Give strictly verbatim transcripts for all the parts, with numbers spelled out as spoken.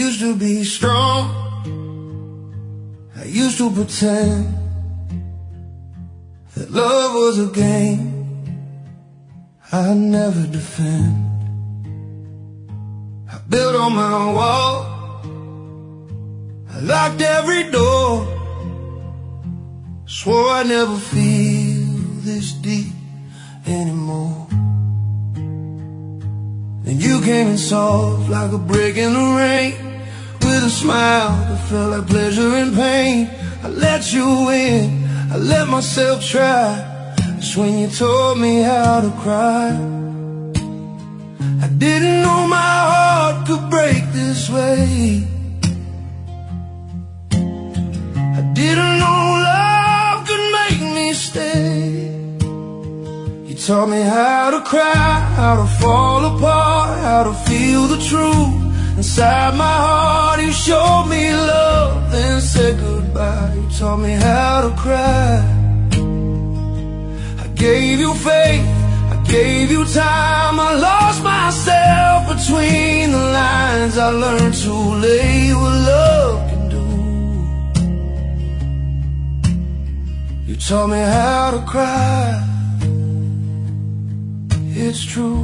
used to be strong, I used to pretend that love was a game I'd never defend. I built on my wall, I locked every door, swore I'd never feel this deep anymore. Then you came in soft like a break in the rain, with a smile that felt like pleasure and pain. I let you in, I let myself try. That's when you taught me how to cry. I didn't know my heart could break this way. I didn't know love could make me stay. You taught me how to cry, how to fall apart, how to feel the truth inside my heart. You showed me love, then said goodbye. You taught me how to cry. I gave you faith, I gave you time. I lost myself between the lines. I learned too late what love can do. You taught me how to cry. It's true.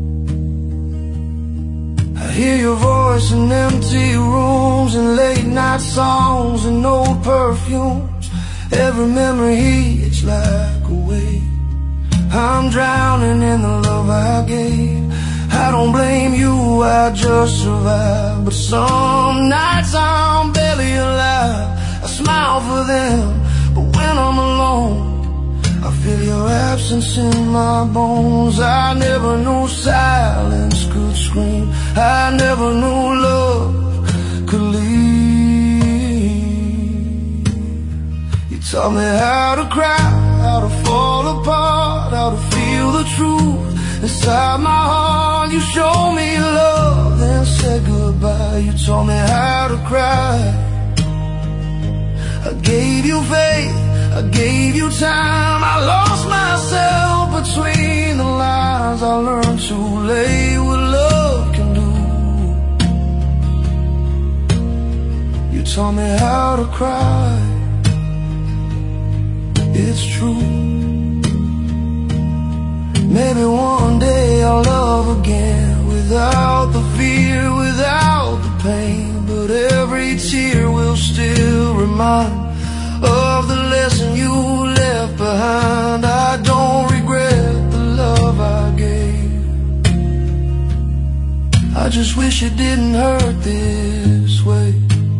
I hear your voice in empty rooms and late night songs and old perfumes. Every memory hits like a wave. I'm drowning in the love I gave. I don't blame you, I just survive. But some nights I'm barely alive. I smile for them, but when I'm alone, I feel your absence in my bones. I never knew silence could scream. I never knew love could leave. You taught me how to cry, how to fall apart, how to feel the truth inside my heart. You showed me love, then said goodbye. You taught me how to cry. I gave you faith, I gave you time. I lost myself between the lines. I learned too late what love can do. You taught me how to cry. It's true. Maybe one day I'll love again, without the fear, without the pain. But every tear will still remind of the lesson you left behind. I don't regret the love I gave. I just wish it didn't hurt this way.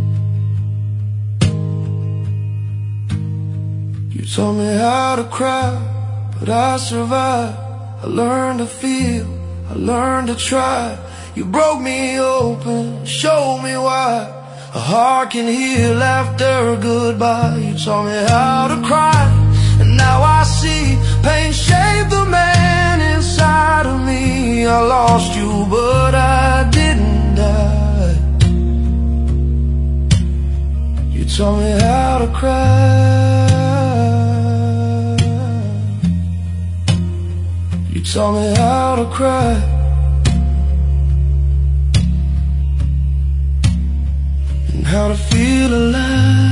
You taught me how to cry, but I survived. I learned to feel, I learned to try. You broke me open, showed me why a heart can heal after a goodbye. You taught me how to cry, and now I see pain shaped the man inside of me. I lost you, but I didn't die. You taught me how to cry. You taught me how to cry. How to feel alive.